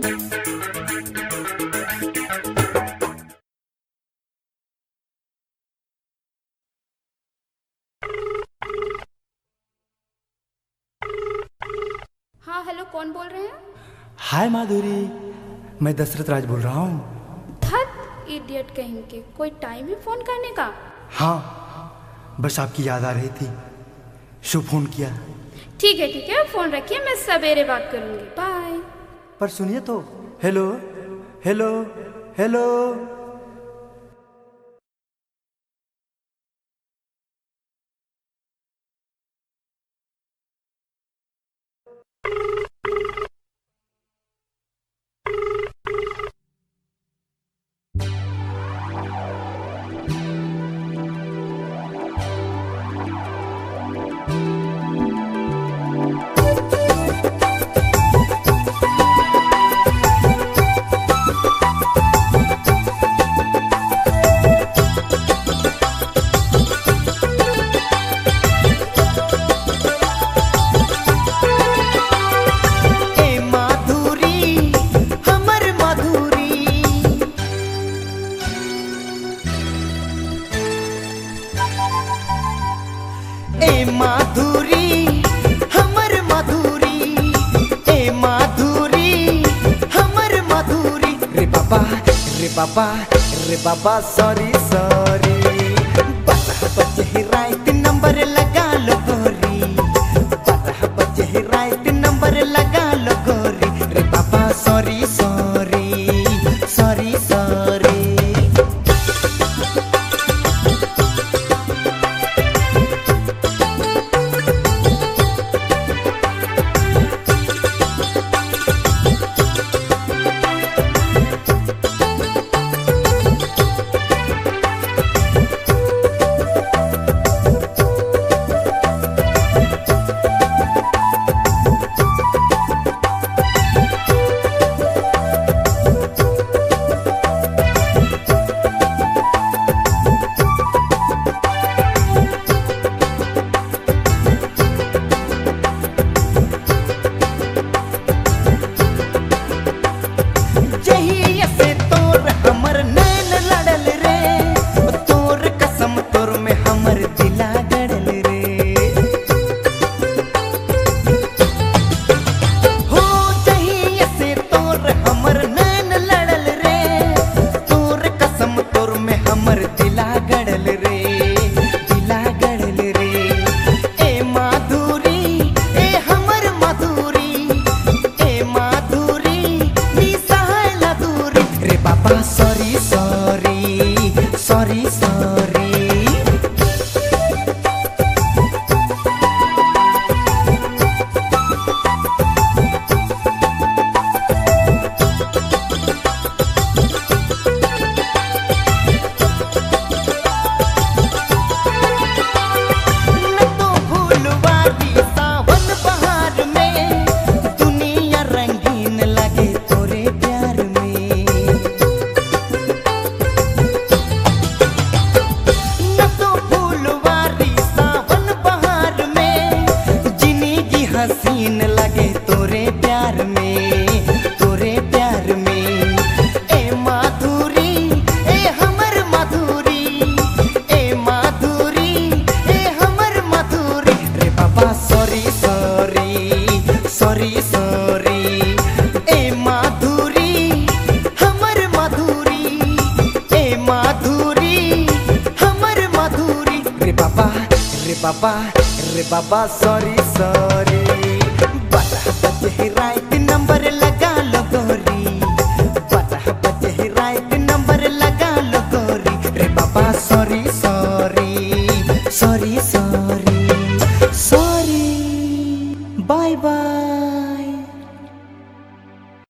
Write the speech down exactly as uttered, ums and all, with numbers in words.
हाँ हेलो, कौन बोल रहे हैं? हाय माधुरी, मैं दशरथ राज बोल रहा हूँ। धत इडियट कहीं के, कोई टाइम है फोन करने का? हाँ, बस आपकी याद आ रही थी, शो फोन किया। ठीक है ठीक है, फोन रखिए, मैं सवेरे बात करूंगी, बाय। पर सुनिए तो, हेलो हेलो हेलो। ए माधुरी हमर माधुरी, ए माधुरी हमर माधुरी। रे बाबा रे बाबा रे बाबा सॉरी सॉरी, बारह बजे ही राइट नंबर लगा लो गोरी, बारह बजे ही राइट नंबर लगा लो गोरी। रे बाबा sorry sorry sorry sorry. Sorry, sorry. हसीन लगे तोरे प्यार में, तोरे प्यार में। ए माधुरी ए हमर माधुरी, ए माधुरी ए हमर माधुरी। रे बाबा सॉरी सॉरी सॉरी सॉरी। ए माधुरी हमर माधुरी, ए माधुरी हमर माधुरी। रे बाबा रे बाबा रे बाबा सॉरी सॉरी। बारह बजे ही राइट नंबर लगा लो गोरी, बारह बजे ही राइट नंबर लगा लो गोरी। रे बाबा सॉरी सॉरी सॉरी